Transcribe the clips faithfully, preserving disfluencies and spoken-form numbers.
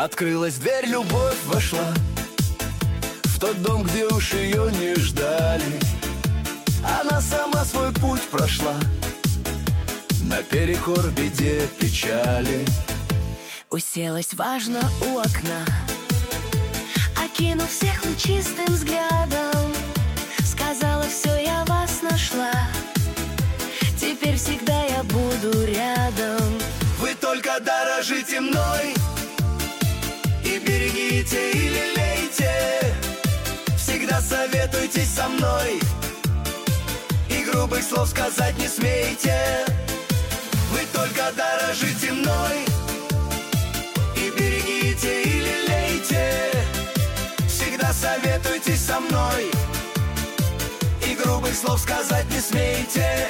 Открылась дверь, любовь вошла в тот дом, где уж ее не ждали. Она сама свой путь прошла наперекор беде, печали. Уселась важно у окна, окинув всех лучистым взглядом, сказала: все, я вас нашла, теперь всегда я буду рядом. Вы только дорожите мной и берегите, и лелейте, всегда советуйтесь со мной, и грубых слов сказать не смейте. Вы только дорожите мной и берегите, и лелейте, всегда советуйтесь со мной, и грубых слов сказать не смейте.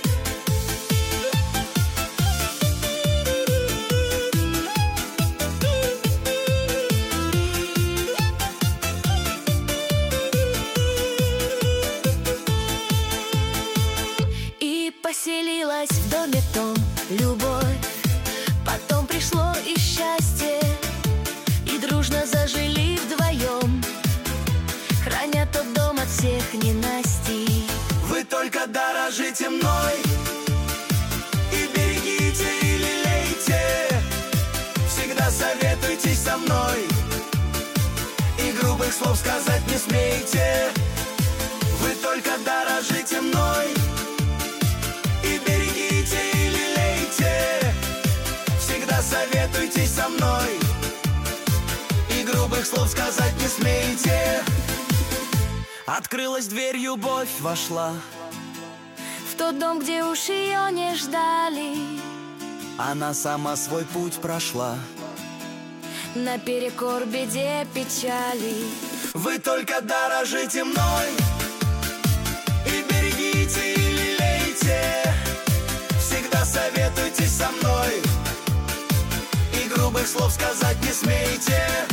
Поселилась в доме том любовь, потом пришло и счастье, и дружно зажили вдвоем, храня тот дом от всех ненастий. Вы только дорожите мной и берегите, и лелейте, всегда советуйтесь со мной, и грубых слов сказать не смейте. Вы только дорожите мной и берегите, и лелейте, всегда советуйтесь со мной, и грубых слов сказать не смейте. Открылась дверь, любовь вошла в тот дом, где уж ее не ждали. Она сама свой путь прошла наперекор беде, печали. Вы только дорожите мной и берегите, и лелейте, всегда советуйтесь со мной, и грубых слов сказать не смейте.